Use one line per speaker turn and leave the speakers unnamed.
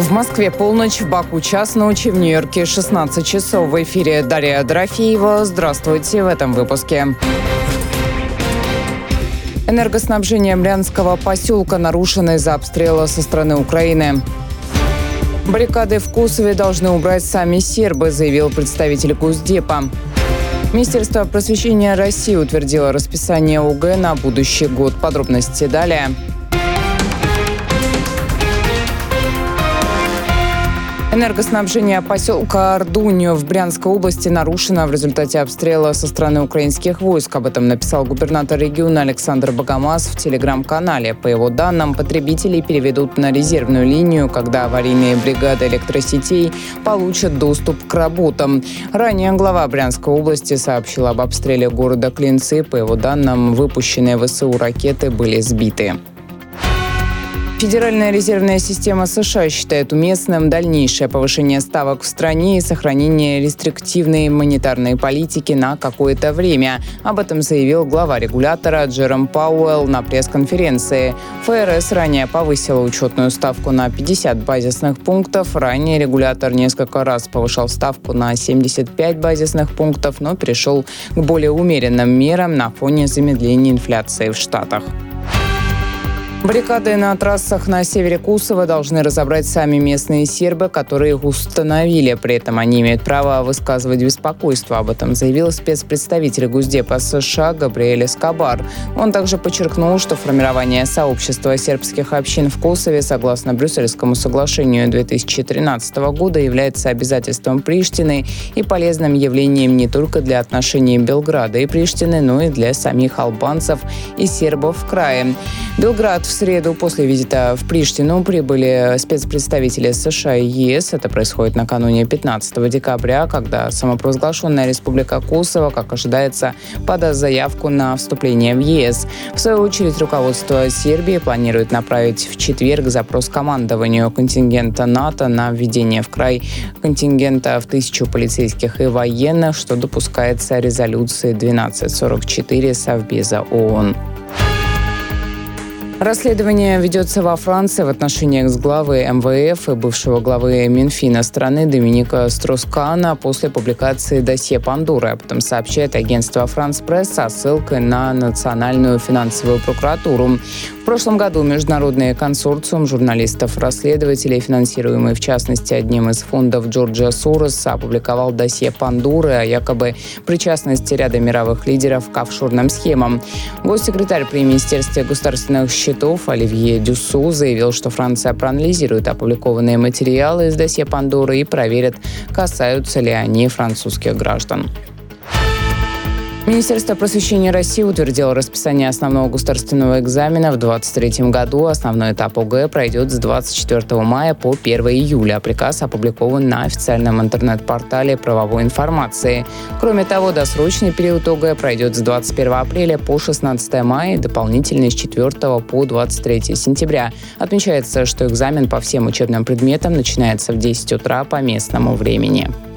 В Москве полночь, в Баку час ночи, в Нью-Йорке 16 часов. В эфире Дарья Дорофеева. Здравствуйте в этом выпуске. Энергоснабжение Брянского поселка нарушено из-за обстрела со стороны Украины. Баррикады в Косове должны убрать сами сербы, заявил представитель Госдепа. Министерство просвещения России утвердило расписание ОГЭ на будущий год. Подробности далее. Энергоснабжение поселка Ардунью в Брянской области нарушено в результате обстрела со стороны украинских войск. Об этом написал губернатор региона Александр Богомаз в телеграм-канале. По его данным, потребителей переведут на резервную линию, когда аварийные бригады электросетей получат доступ к работам. Ранее глава Брянской области сообщил об обстреле города Клинцы. По его данным, выпущенные ВСУ ракеты были сбиты. Федеральная резервная система США считает уместным дальнейшее повышение ставок в стране и сохранение рестриктивной монетарной политики на какое-то время. Об этом заявил глава регулятора Джером Пауэлл на пресс-конференции. ФРС ранее повысила учетную ставку на 50 базисных пунктов. Ранее регулятор несколько раз повышал ставку на 75 базисных пунктов, но перешел к более умеренным мерам на фоне замедления инфляции в Штатах. Баррикады на трассах на севере Косово должны разобрать сами местные сербы, которые их установили. При этом они имеют право высказывать беспокойство. Об этом заявил спецпредставитель Госдепа США Габриэль Эскобар. Он также подчеркнул, что формирование сообщества сербских общин в Косове согласно Брюссельскому соглашению 2013 года является обязательством Приштины и полезным явлением не только для отношений Белграда и Приштины, но и для самих албанцев и сербов в крае. Белград в среду после визита в Приштину прибыли спецпредставители США и ЕС. Это происходит накануне 15 декабря, когда самопровозглашенная Республика Косово, как ожидается, подаст заявку на вступление в ЕС. В свою очередь, руководство Сербии планирует направить в четверг запрос командованию контингента НАТО на введение в край контингента в 1000 полицейских и военных, что допускается резолюцией 1244 Совбеза ООН. Расследование ведется во Франции в отношении экс-главы МВФ и бывшего главы Минфина страны Доминика Строс-Кана после публикации досье Пандоры. Об этом сообщает агентство «Франс Пресс» со ссылкой на Национальную финансовую прокуратуру. В прошлом году международный консорциум журналистов-расследователей, финансируемый в частности одним из фондов Джорджа Сороса, опубликовал досье Пандоры о якобы причастности ряда мировых лидеров к офшорным схемам. Госсекретарь при Министерстве государственных счетов Оливье Дюссу заявил, что Франция проанализирует опубликованные материалы из досье Пандоры и проверит, касаются ли они французских граждан. Министерство просвещения России утвердило расписание основного государственного экзамена в 2023 году. Основной этап ОГЭ пройдет с 24 мая по 1 июля. Приказ опубликован на официальном интернет-портале правовой информации. Кроме того, досрочный период ОГЭ пройдет с 21 апреля по 16 мая и дополнительный с 4 по 23 сентября. Отмечается, что экзамен по всем учебным предметам начинается в 10 утра по местному времени.